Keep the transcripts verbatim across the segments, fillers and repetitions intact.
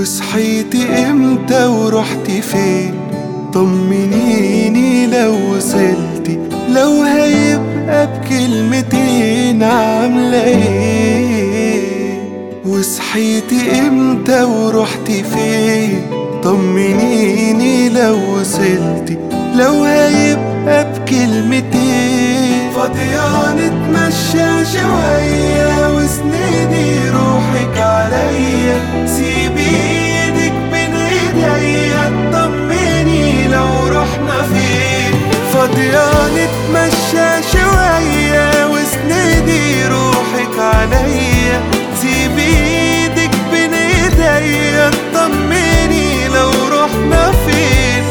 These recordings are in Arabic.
وصحيتي امتى ورحتي فين؟ طمنيني لو وصلتي، لو هيبقى بكلمتين عاملة ايه؟ وصحيتي امتى ورحتي فين؟ طمنيني لو وصلتي، لو هيبقى بكلمتين. فاضية نتمشى شوية واسندي روحك عليا، سيبي ايدك بين ايديا طمني لو رحنا فين. فاضية نتمشى شوية واسندي روحك عليا، سيبي ايدك بين ايديا طمني لو رحنا فين.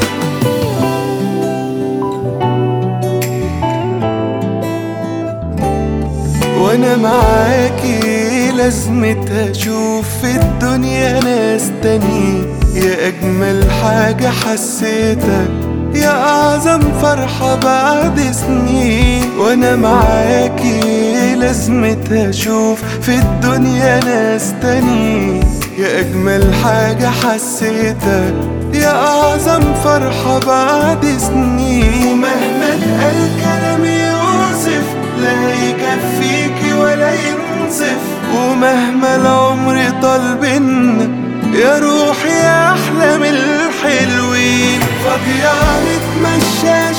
وانا معاكي لازمتها اشوف في الدنيا ناس تانيين، يا اجمل حاجة حسيتها، يا اعظم فرحة بعد سنين. وانا معاكي لازمتها اشوف في الدنيا ناس تانيين، يا اجمل حاجة حسيتها، يا اعظم فرحة بعد سنين. ومهما اتقال كلام يوصف لا يكفيكي ولا ينصف، ومهما العمر طال بينا يا روحي يا احلى من الحلوين. فاضية نتمشى